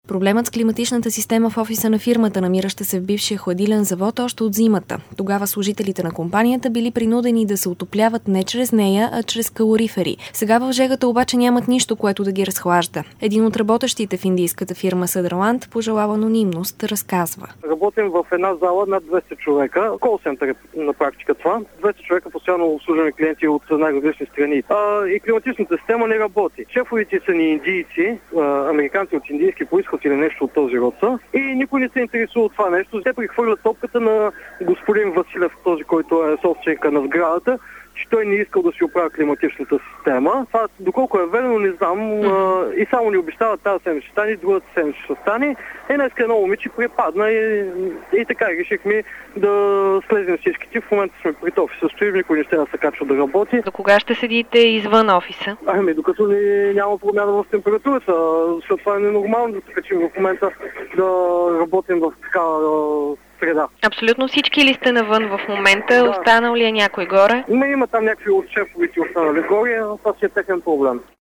Проблемът с климатичната система в офиса на фирмата, намираща се в бившия хладилен завод, още от зимата. Тогава служителите на компанията били принудени да се отопляват не чрез нея, а чрез калорифери. Сега в жегата обаче нямат нищо, което да ги разхлажда. Един от работещите в индийската фирма Съдърланд, пожелал анонимност, разказва. Работим в една зала над 200 човека. Кол-център е на практика това. 200 човека постоянно обслужваме клиенти от най-различни страни. И климатичната система не работи. Шефовите са ни индийци, американци от индийски произход или нещо от този род са. И никой не се интересува от това нещо. Те прехвърлят топката на господин Василев, този, който е собственика на сградата, че той не искал да си оправя климатичната система. Това, доколко е верно, не знам. И само ни обещава тази седмица ще стане, другата седмица ще стане. Днеска едно момиче препадна и така решихме да слезем всичките. В момента сме пред офиса, стоим, никой не ще да се качва да работи. До кога ще седите извън офиса? Докато няма промяна в температурата, защото това е ненормално да се качим в момента да работим в такава среда. Абсолютно всички ли сте навън в момента? Да. Останал ли е някой горе? Има там някакви от шефовите останали горе, това си е техен проблем.